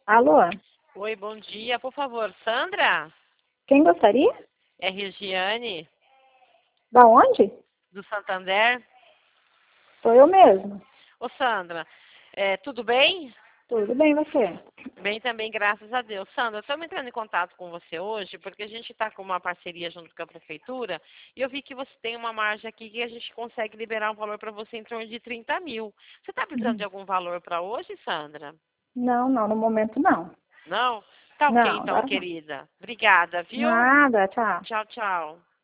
Alô? Oi, bom dia. Por favor, Sandra? Quem gostaria? É Regiane, Da onde? do Santander. Sou eu mesmo. Ô, Sandra, tudo bem? Tudo bem, você? Bem também, graças a Deus. Sandra, estamos entrando em contato com você hoje porque a gente está com uma parceria junto com a prefeitura e eu vi que você tem uma margem aqui que a gente consegue liberar um valor para você em torno de 30 mil. Você está precisando de algum valor para hoje, Sandra? Não, não, no momento não. Não? Tá ok Não, então, agora não. querida. Obrigada, viu? Nada, tchau. Tchau, tchau.